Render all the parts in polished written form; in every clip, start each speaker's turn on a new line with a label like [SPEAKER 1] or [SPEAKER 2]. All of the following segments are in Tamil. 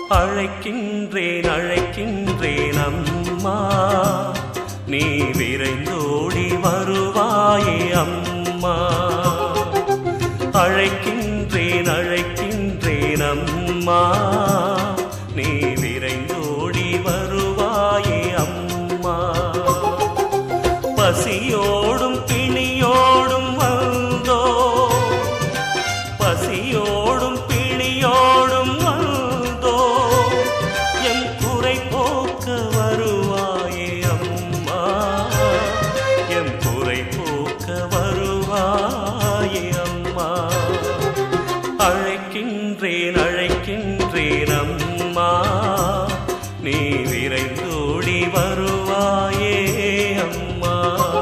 [SPEAKER 1] அழைக்கின்றேன் அழைக்கின்றேன் அம்மா, நீ விரைந்தோடி வருவாயே அம்மா. அழைக்கின்றேன் அழைக்கின்றேன் அம்மா, நீ விரைந்தோடி வருவாயே அம்மா. பசியோடும் பிணியோடும் வந்தோ, பசியோடும் பிணியோடும் வந்தோ, என் குறை போக்க வருவாயே அம்மா, என் குறை போக்க வருவாயே அம்மா. அழைக்கின்றேன் அழைக்கின்றேன் அம்மா, நீ விரைந்தோடி வருவாயே அம்மா.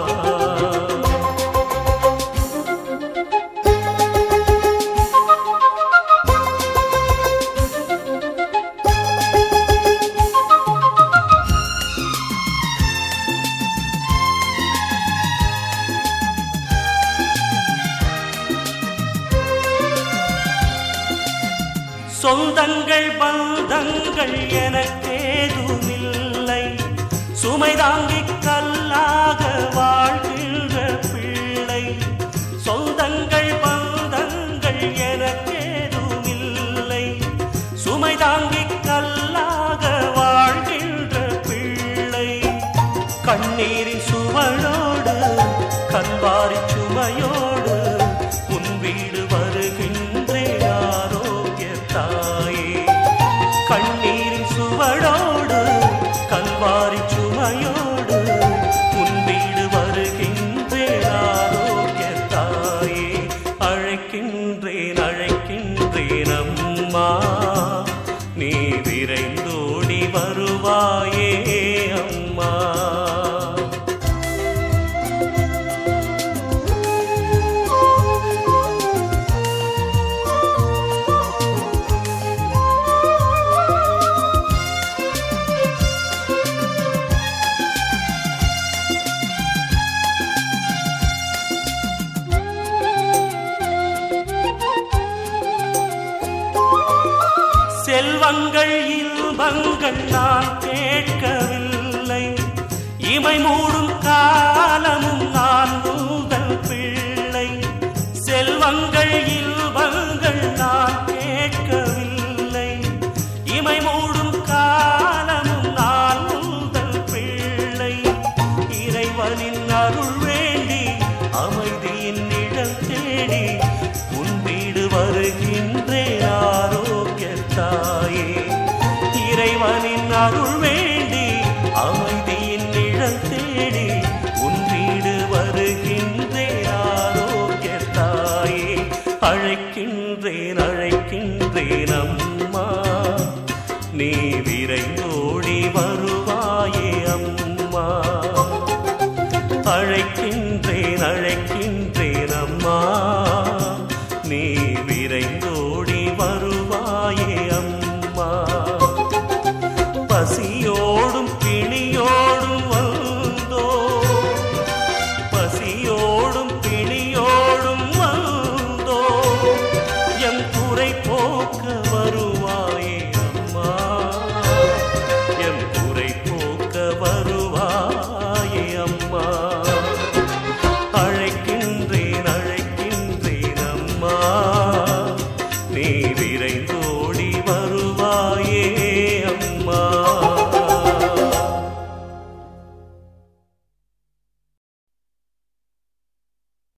[SPEAKER 1] சொந்தங்கள் பந்தங்கள் எனக்கேதுமில்லை, சுமை தாங்கிக் கல்லாக வாழ்கின்ற பிள்ளை. சொந்தங்கள் பந்தங்கள் எனக்கேதுமில்லை, சுமை தாங்கிக் கல்லாக வாழ்கின்ற பிள்ளை. கண்ணீரின் சுவடோடு கல்வாரி சுமையோடு உன் வீடு வருகின்றேன் ஆரோக்கிய தாயே. கண்ணீரின் சுவடோடு கல்வாரி சுமையோடு உன் வீடு வருகின்றேன் ஆரோக்கிய தாயே. அழைக்கின்றேன் அழைக்கின்றேன் அம்மா, நீ விரைந்தோடி வருவாயே அம்மா. செல்வங்கள் இன்பங்கள் நான் கேட்கவில்லை, இமை மூடும் காலமும் நான் உங்கள் பிள்ளை. செல்வங்கள் இன்பங்கள் நான் கேட்கவில்லை, இமை மூடும் காலமும் நான் உங்கள் பிள்ளை. இறைவனின் அருள் வேண்டி அமைதியின் நிழல் தேடி உன் வீடு வருகின்றேன் ஆரோக்கிய தாயே. இறைவனின் அருள் வேண்டி அமைதியின் நிழல் தேடி உன் வீடு வருகின்றேன் ஆரோக்கிய தாயே. அழைக்கின்றேன் அழைக்கின்றேன் அம்மா, நீ விரைந்தோடி வருவாயே அம்மா. அழைக்கின்றேன் அழைக்கின்றேன் அம்மா.